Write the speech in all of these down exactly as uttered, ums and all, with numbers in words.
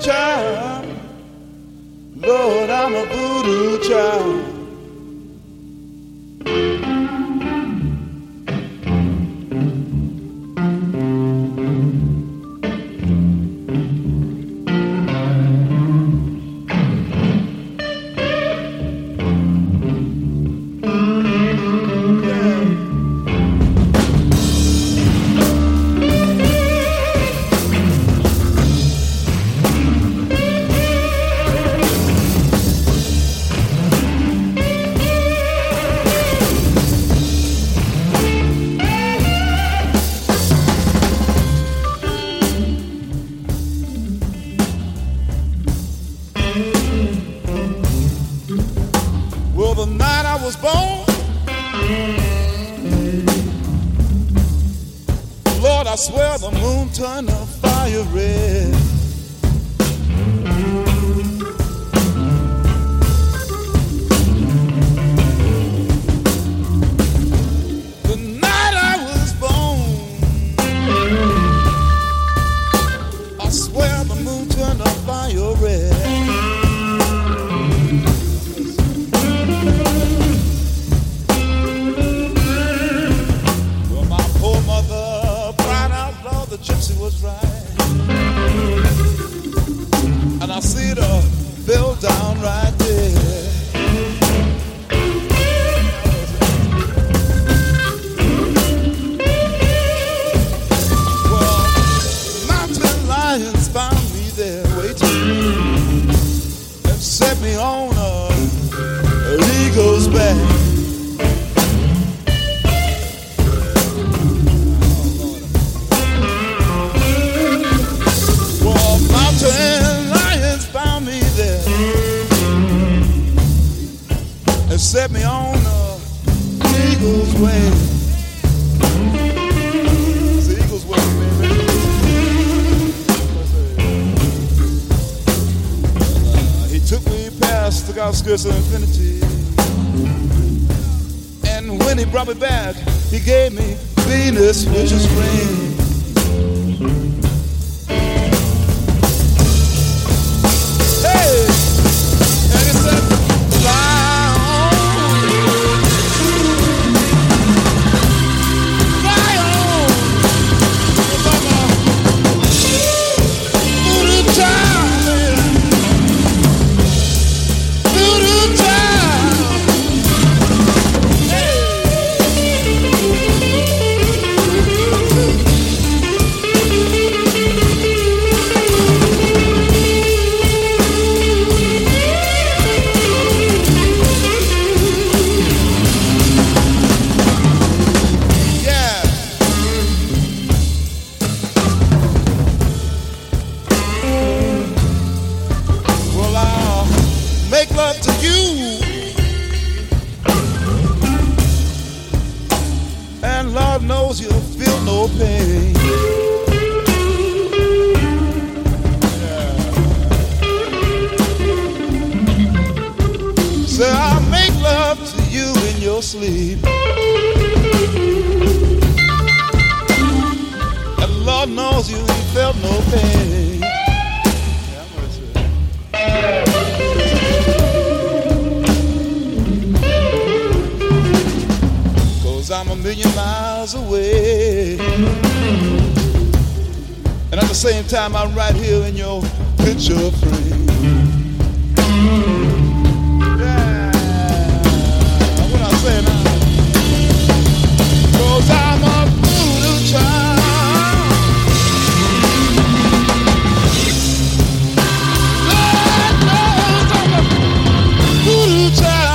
child. Lord, I'm a voodoo child. I swear the moon turned the fire red. The night I was born, I swear the moon turned the fire red. Gypsy was right, and I see her fell down right there. Well, mountain lions found me there waiting and set me on a, an eagle's back. Mountain lions found me there and set me on a eagle's way. It's the eagle's way, baby. Uh, he took me past the outskirts of infinity, and when he brought me back, he gave me Venus, which is rain. Make love to you, and Lord knows you'll feel no pain. Yeah. So I'll make love to you in your sleep, and Lord knows you ain't felt no pain. I'm a million miles away, and at the same time I'm right here in your picture frame. Yeah, what I say now? 'Cause I'm a voodoo child. Lord knows I'm a voodoo child.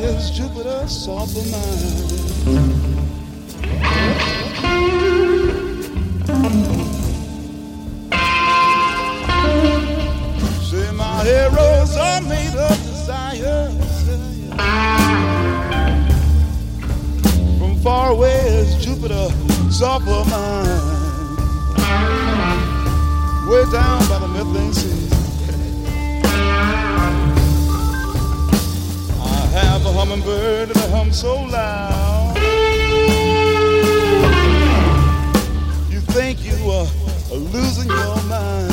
is Jupiter soft of mine. Say my heroes are made of desire. From far away is Jupiter soft of mine. Way down by the methane sea. Have a hummingbird that hums so loud. You think you are losing your mind.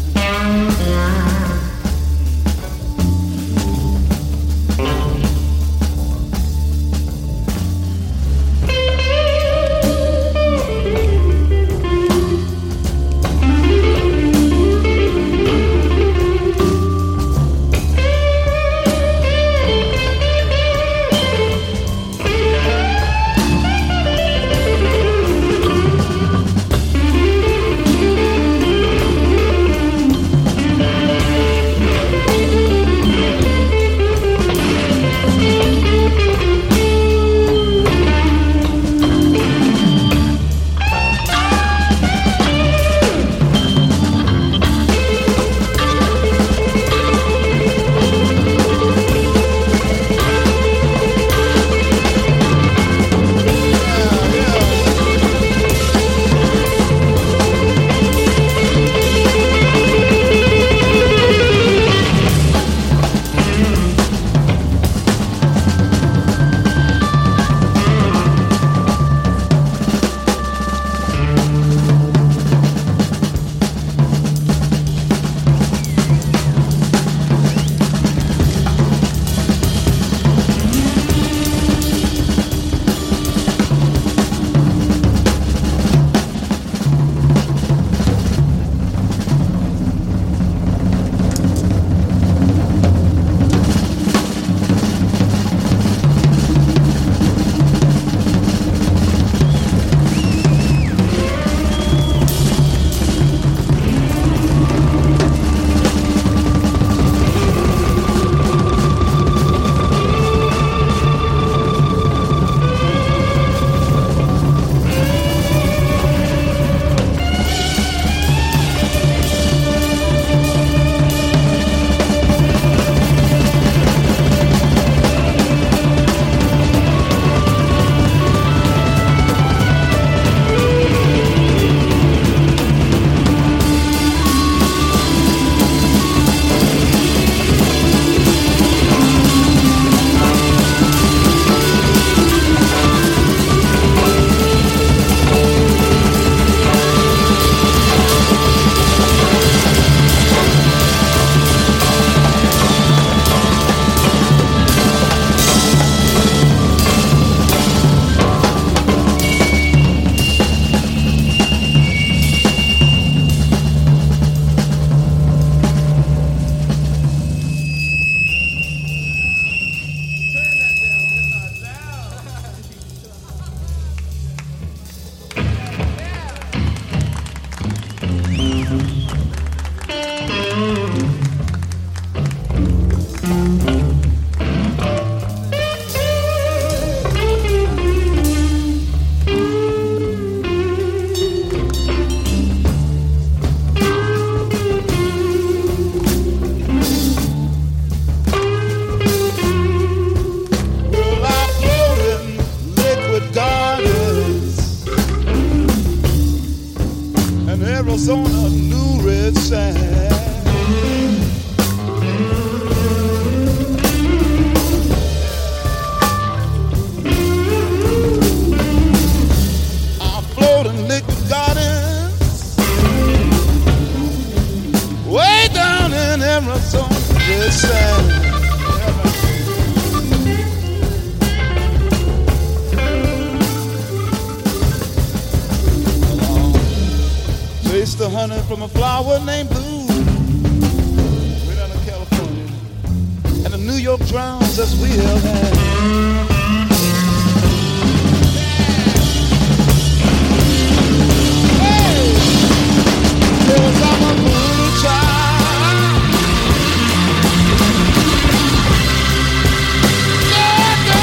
Arizona, New Red Sand. I float in liquid gardens, way down in Arizona, Red Sand. Taste the honey from a flower named Blue, way down in California, and the New York drowns as we have had. Hey, it was all a blue child. Yeah,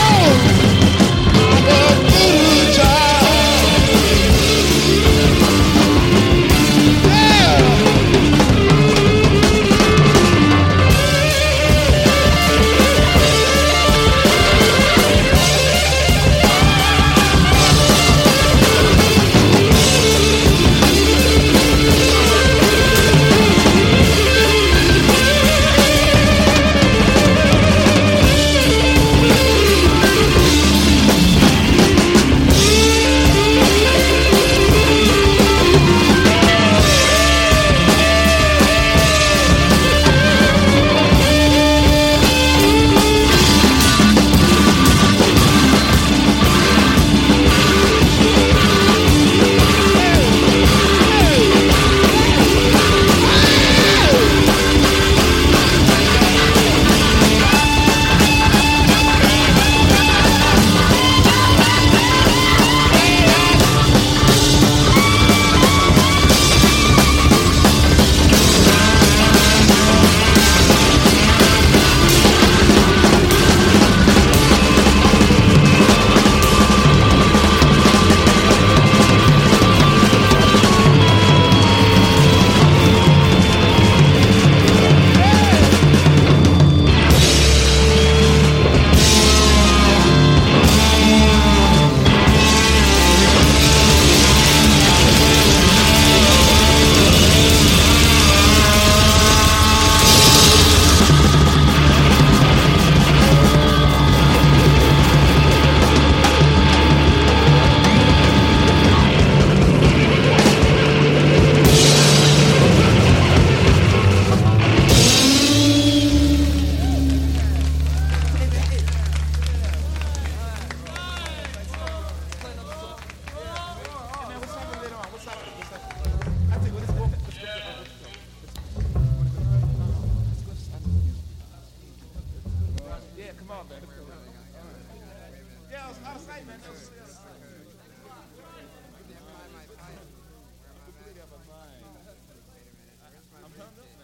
on, man. Yeah, I was out of sight, man. That was, yeah. I'm turned up.